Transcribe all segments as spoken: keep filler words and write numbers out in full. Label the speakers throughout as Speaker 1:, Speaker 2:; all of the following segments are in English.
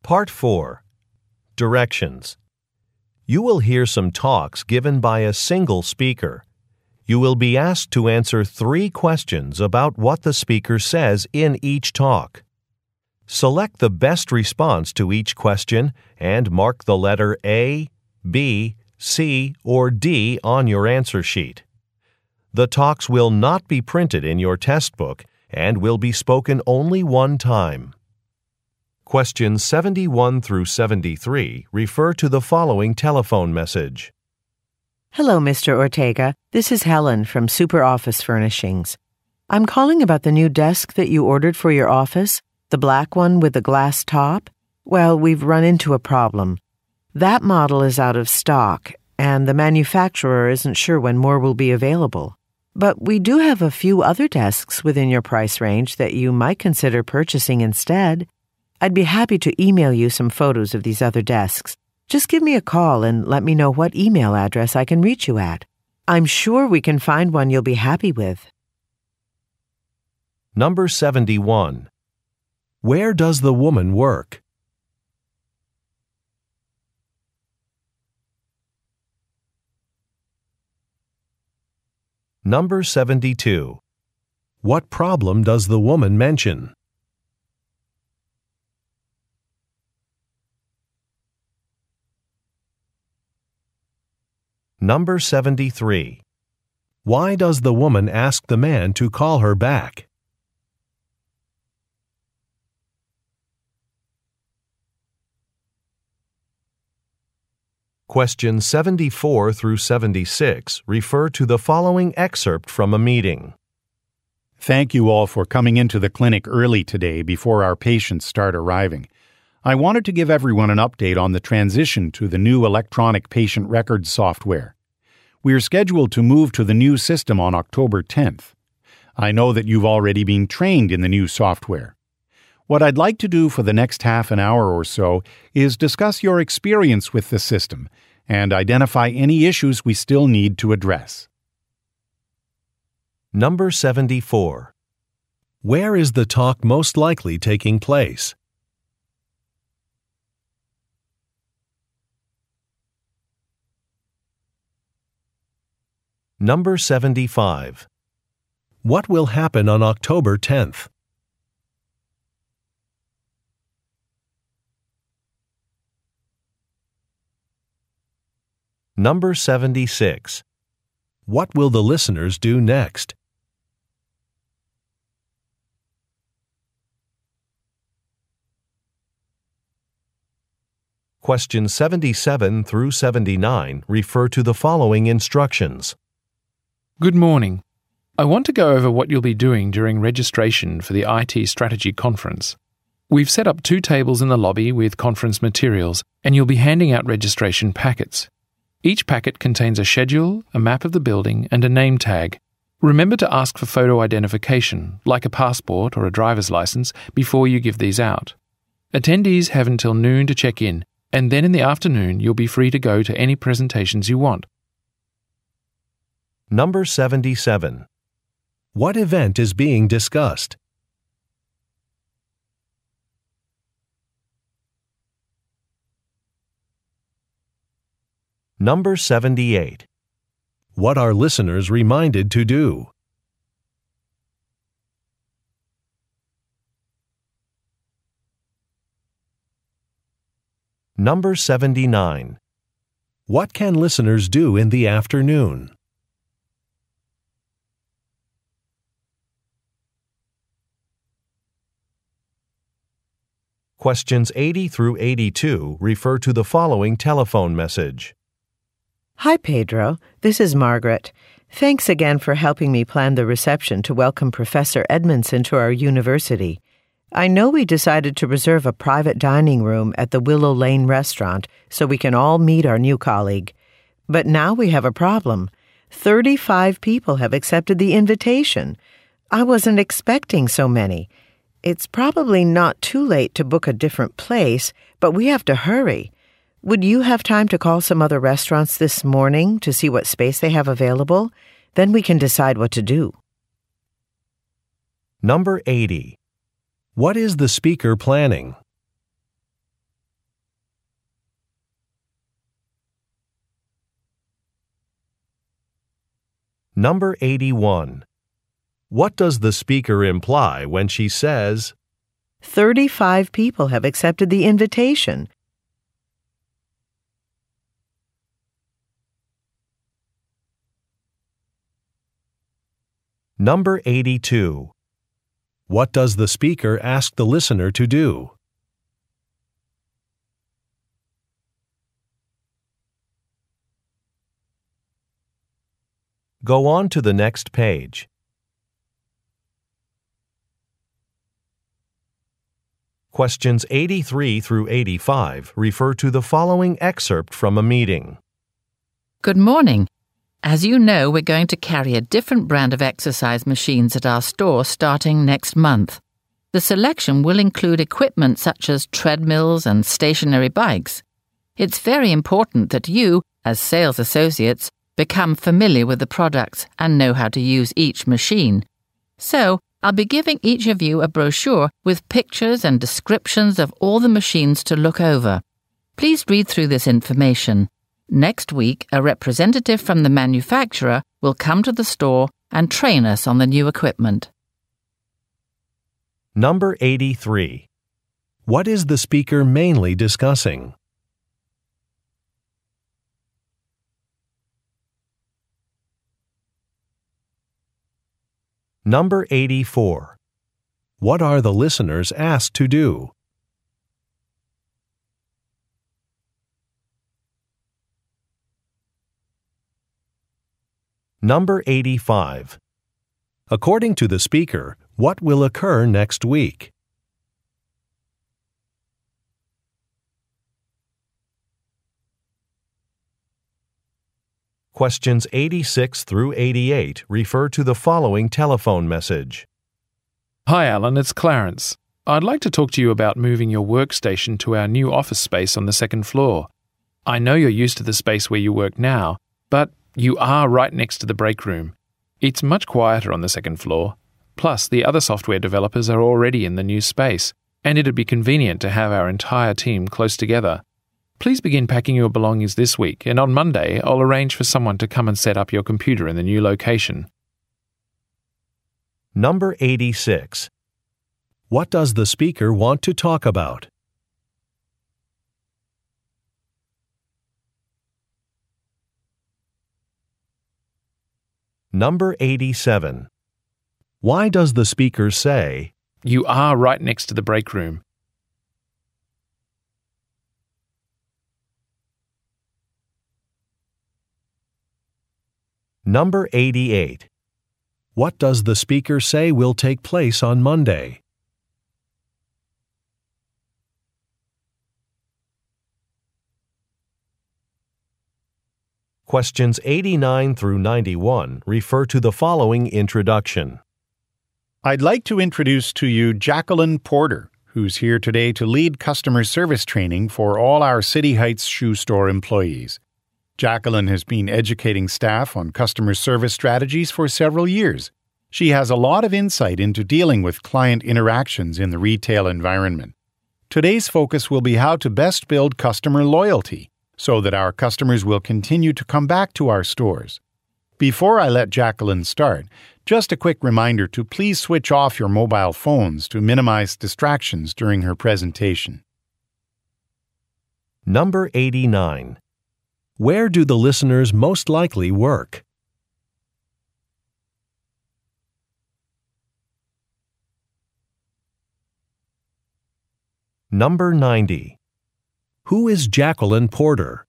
Speaker 1: Part four. Directions. You will hear some talks given by a single speaker. You will be asked to answer three questions about what the speaker says in each talk. Select the best response to each question and mark the letter A, B, C, or D on your answer sheet. The talks will not be printed in your test book and will be spoken only one time. Questions seventy-one through seventy-three refer to the following telephone message.
Speaker 2: Hello, Mister Ortega. This is Helen from Super Office Furnishings. I'm calling about the new desk that you ordered for your office, the black one with the glass top. Well, we've run into a problem. That model is out of stock, and the manufacturer isn't sure when more will be available. But we do have a few other desks within your price range that you might consider purchasing instead. I'd be happy to email you some photos of these other desks. Just give me a call and let me know what email address I can reach you at. I'm sure we can find one you'll be happy with.
Speaker 1: Number seventy-one. Where does the woman work? Number seventy-two. What problem does the woman mention? Number seventy-three. Why does the woman ask the man to call her back? Questions seventy-four through seventy-six refer to the following excerpt from a meeting.
Speaker 3: Thank you all for coming into the clinic early today before our patients start arriving. I wanted to give everyone an update on the transition to the new electronic patient records software. We are scheduled to move to the new system on October tenth. I know that you've already been trained in the new software. What I'd like to do for the next half an hour or so is discuss your experience with the system and identify any issues we still need to address.
Speaker 1: Number seventy-four. Where is the talk most likely taking place? Number seventy-five. What will happen on October tenth? Number seventy-six. What will the listeners do next? Questions seventy-seven through seventy-nine refer to the following instructions.
Speaker 4: Good morning. I want to go over what you'll be doing during registration for the I T Strategy Conference. We've set up two tables in the lobby with conference materials, and you'll be handing out registration packets. Each packet contains a schedule, a map of the building, and a name tag. Remember to ask for photo identification, like a passport or a driver's license, before you give these out. Attendees have until noon to check in, and then in the afternoon you'll be free to go to any presentations you want.
Speaker 1: Number seventy-seven. What event is being discussed? Number seventy-eight. What are listeners reminded to do? Number seventy-nine. What can listeners do in the afternoon? Questions eighty through eighty-two refer to the following telephone message.
Speaker 2: Hi, Pedro. This is Margaret. Thanks again for helping me plan the reception to welcome Professor Edmondson to our university. I know we decided to reserve a private dining room at the Willow Lane restaurant so we can all meet our new colleague. But now we have a problem. thirty-five people have accepted the invitation. I wasn't expecting so many. It's probably not too late to book a different place, but we have to hurry. Would you have time to call some other restaurants this morning to see what space they have available? Then we can decide what to do.
Speaker 1: Number eighty. What is the speaker planning? Number eighty-one. What does the speaker imply when she says,
Speaker 2: thirty-five people have accepted the invitation.
Speaker 1: Number eighty-two. What does the speaker ask the listener to do? Go on to the next page. Questions eighty-three through eighty-five refer to the following excerpt from a meeting.
Speaker 5: Good morning. As you know, we're going to carry a different brand of exercise machines at our store starting next month. The selection will include equipment such as treadmills and stationary bikes. It's very important that you, as sales associates, become familiar with the products and know how to use each machine. So, I'll be giving each of you a brochure with pictures and descriptions of all the machines to look over. Please read through this information. Next week, a representative from the manufacturer will come to the store and train us on the new equipment.
Speaker 1: Number eighty-three. What is the speaker mainly discussing? Number eighty-four. What are the listeners asked to do? Number eighty-five. According to the speaker, what will occur next week? Questions eighty-six through eighty-eight refer to the following telephone message.
Speaker 4: Hi, Alan, it's Clarence. I'd like to talk to you about moving your workstation to our new office space on the second floor. I know you're used to the space where you work now, but you are right next to the break room. It's much quieter on the second floor. Plus, the other software developers are already in the new space, and it'd be convenient to have our entire team close together. Please begin packing your belongings this week, and on Monday, I'll arrange for someone to come and set up your computer in the new location.
Speaker 1: Number eighty-six. What does the speaker want to talk about? Number eighty-seven. Why does the speaker say,
Speaker 4: You are right next to the break room?
Speaker 1: Number eighty-eight. What does the speaker say will take place on Monday? Questions eighty-nine through ninety-one refer to the following introduction.
Speaker 3: I'd like to introduce to you Jacqueline Porter, who's here today to lead customer service training for all our City Heights shoe store employees. Jacqueline has been educating staff on customer service strategies for several years. She has a lot of insight into dealing with client interactions in the retail environment. Today's focus will be how to best build customer loyalty so that our customers will continue to come back to our stores. Before I let Jacqueline start, just a quick reminder to please switch off your mobile phones to minimize distractions during her presentation.
Speaker 1: Number eighty-nine. Where do the listeners most likely work? Number ninety. Who is Jacqueline Porter?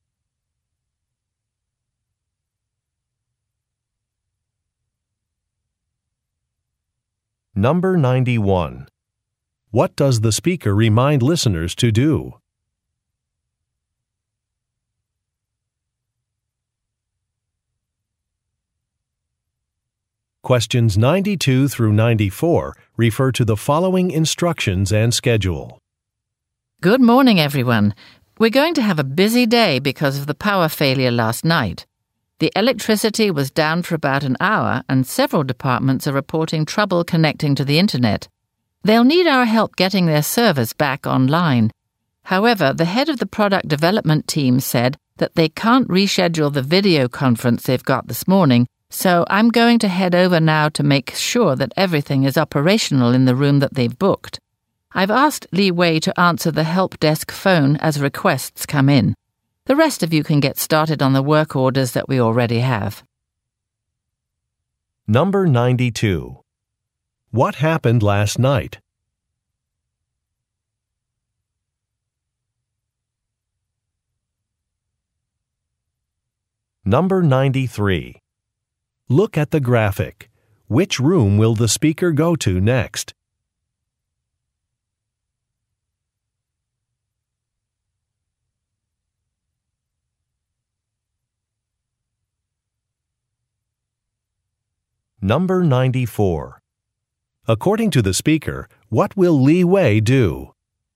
Speaker 1: Number ninety-one. What does the speaker remind listeners to do? Questions ninety-two through ninety-four refer to the following instructions and schedule.
Speaker 5: Good morning, everyone. We're going to have a busy day because of the power failure last night. The electricity was down for about an hour and several departments are reporting trouble connecting to the internet. They'll need our help getting their servers back online. However, the head of the product development team said that they can't reschedule the video conference they've got this morning, So I'm going to head over now to make sure that everything is operational in the room that they've booked. I've asked Li Wei to answer the help desk phone as requests come in. The rest of you can get started on the work orders that we already have.
Speaker 1: Number ninety-two. What happened last night? Number ninety-three. Look at the graphic. Which room will the speaker go to next? Number ninety-four. According to the speaker, what will Li Wei do?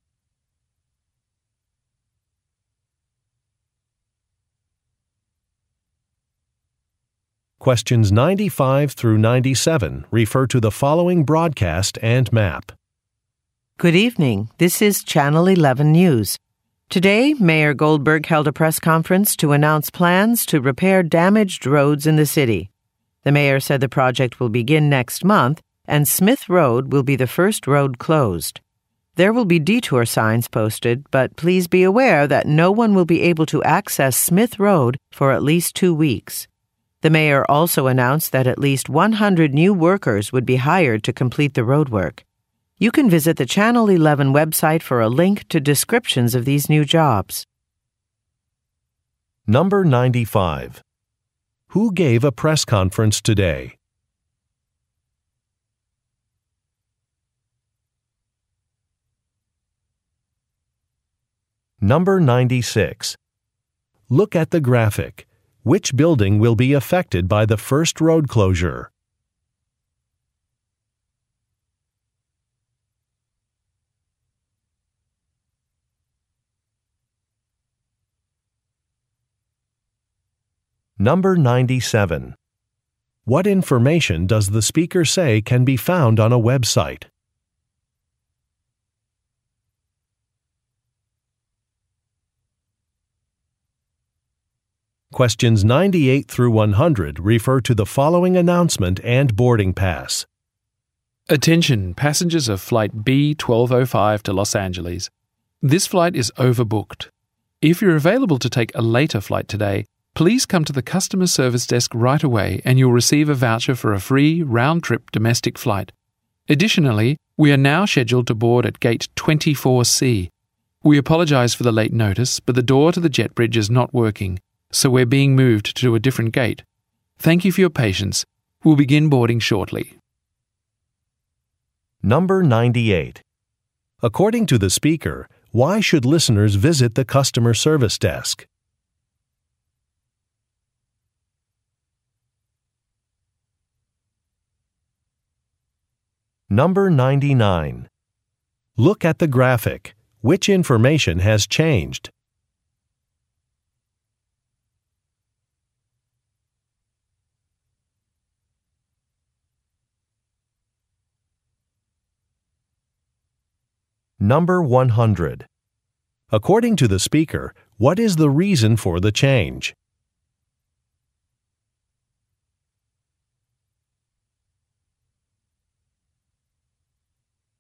Speaker 1: Questions ninety-five through ninety-seven refer to the following broadcast and map.
Speaker 2: Good evening. This is Channel eleven News. Today, Mayor Goldberg held a press conference to announce plans to repair damaged roads in the city. The mayor said the project will begin next month, and Smith Road will be the first road closed. There will be detour signs posted, but please be aware that no one will be able to access Smith Road for at least two weeks. The mayor also announced that at least one hundred new workers would be hired to complete the roadwork. You can visit the Channel eleven website for a link to descriptions of these new jobs.
Speaker 1: Number ninety-five. Who gave a press conference today? Number ninety-six. Look at the graphic. Which building will be affected by the first road closure? Number ninety-seven. What information does the speaker say can be found on a website? Questions ninety-eight through one hundred refer to the following announcement and boarding pass.
Speaker 4: Attention, passengers of Flight B twelve oh five to Los Angeles. This flight is overbooked. If you're available to take a later flight today, please come to the customer service desk right away and you'll receive a voucher for a free round-trip domestic flight. Additionally, we are now scheduled to board at gate twenty-four C. We apologize for the late notice, but the door to the jet bridge is not working, so we're being moved to a different gate. Thank you for your patience. We'll begin boarding shortly.
Speaker 1: Number ninety-eight. According to the speaker, why should listeners visit the customer service desk? Number ninety-nine. Look at the graphic. Which information has changed? Number one hundred. According to the speaker, what is the reason for the change?